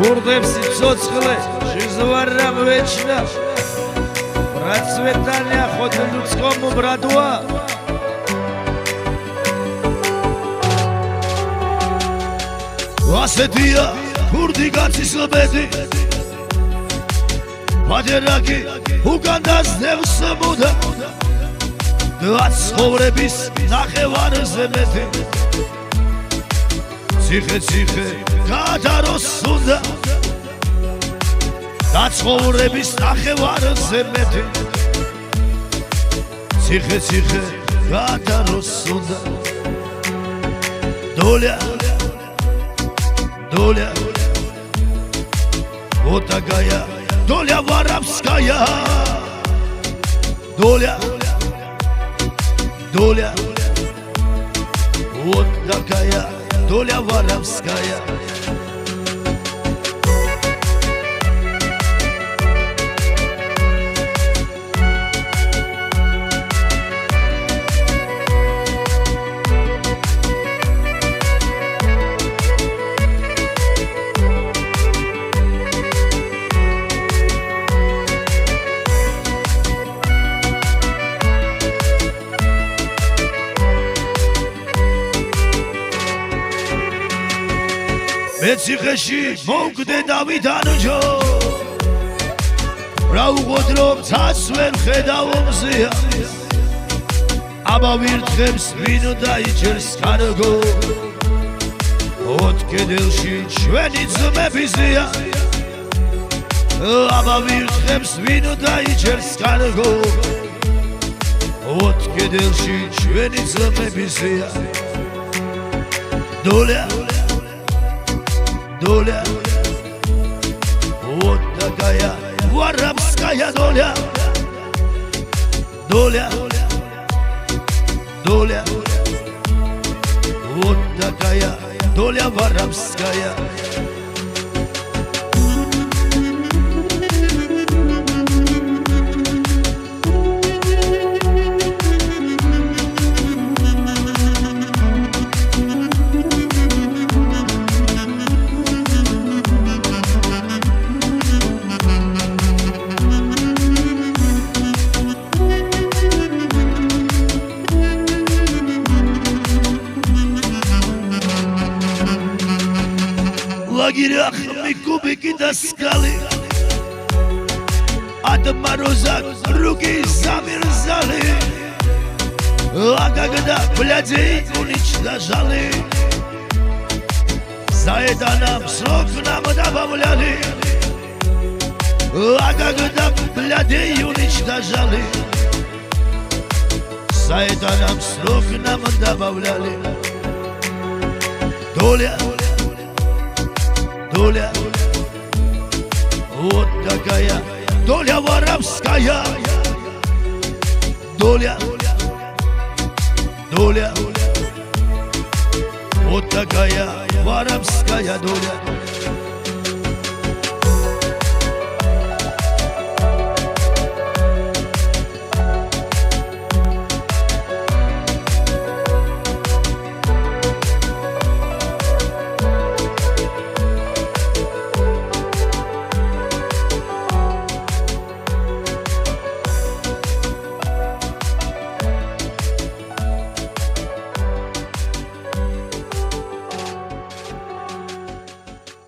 Курдем сицоцкле, жизваррам вечно. Процветание хоть людскому братва. Ასეთია ქურდი კაცის ლებედი პაჯერაკი უკან დასდევს მოდა დაცხოვრების ნახევარზე მეტი ციხე გადაროს უნდა დაცხოვრების ნახევარზე მეტი ციხე გადაროს უნდა Доля, вот такая, доля воровская. Доля, вот такая, доля воровская. მე ციხეში მოვკვდე დავიდანჯო რა უღოთ რომ ცას ვერ ხედავ მზია აბა ვირთხებს ვინ დაიჭერს კარგო ოთ კედელში ჩვენი ძმებია აბა ვირთხებს ვინ დაიჭერს კარგო ოთ კედელში ჩვენი ძმებია Доля, вот такая воровская доля. Доля, вот такая доля воровская. лагерях ми кубики таскали, от мороза руки замерзали, а когда блядей уничтожали, за это нам срок нам добавляли, а когда блядей уничтожали, за это нам срок нам добавляли. Доля, вот такая доля воровская. Доля, вот такая воровская доля.